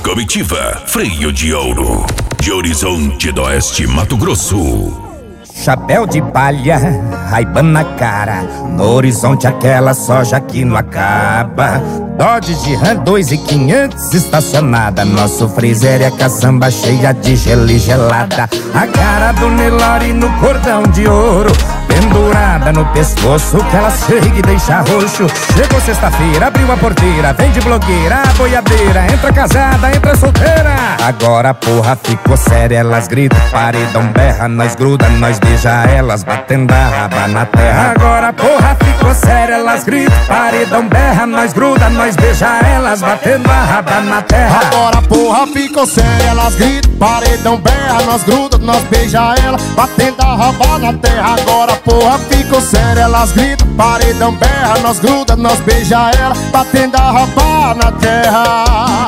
Comitiva Freio de Ouro, de Horizonte do Oeste, Mato Grosso. Chapéu de palha, Ray-Ban na cara, no horizonte aquela soja que não acaba. Dodge de Ram 2.500 estacionada, nosso freezer é caçamba cheia de gelo e gelada. A cara do Nelore no cordão de ouro, pendurada no pescoço que ela chega e deixa roxo. Chegou sexta-feira, abriu a porteira, vem de blogueira, a boiadeira, entra casada, entra solteira. Agora a porra ficou séria, elas gritam, paredão berra, nós gruda, nós beija elas, batendo a raba na terra. Agora a porra ficou séria, elas gritam, paredão berra, nós gruda, nós beija elas, batendo a raba na terra. Agora a porra ficou séria, elas gritam, paredão berra, nós gruda, nós beija ela, batendo a raba na terra. Agora a porra ficou séria, elas gritam, paredão berra, nós gruda, nós beija ela, batendo a raba na terra.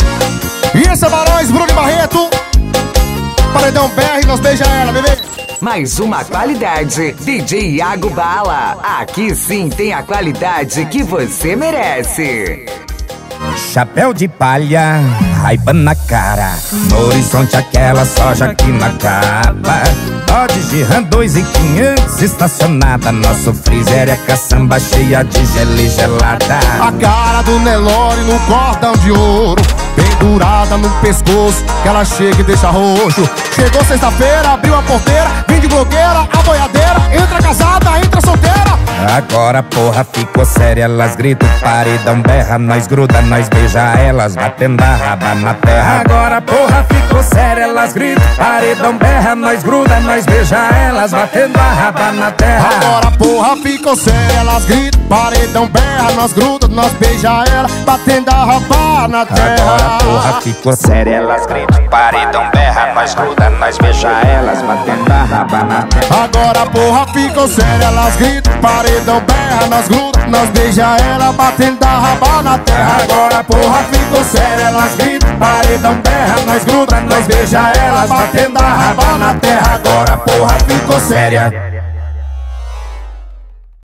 E esse é Barões, Bruno e Barreto, paredão berra e nós beija ela, bebê. Mais uma qualidade, DJ Iago Bala. Aqui sim tem a qualidade que você merece. Chapéu de palha, Ray-Ban na cara, no horizonte aquela soja que não acaba. Dodge de Ram 2.500 estacionada, nosso freezer é caçamba cheia de gelo e gelada. A cara do Nelore no cordão de ouro, pendurada no pescoço que ela chega e deixa roxo. Chegou sexta-feira, abriu a porteira, vem de blogueira, a boiadeira, entra casada, entra solteira. Agora a porra ficou séria, elas gritam, paredão berra, nós gruda, nós beija elas, batendo a raba na terra. Agora a porra ficou séria, elas gritam, paredão berra, nós gruda, nós beija elas, batendo a raba na terra. Agora a porra ficou séria, elas gritam, paredão berra, nós gruda, nós beija ela, batendo a raba na terra. Agora a porra ficou séria, elas gritam, paredão berra, nós gruda, nós beija elas, batendo a raba na terra. Agora a porra ficou séria, elas gritam, paredão berra, nós gruda, nós beija ela, batendo a raba na terra. Agora a porra ficou séria, elas gritam, paredão berra, nós gruda, nós beija elas, batendo a raba na terra. Agora a porra ficou séria.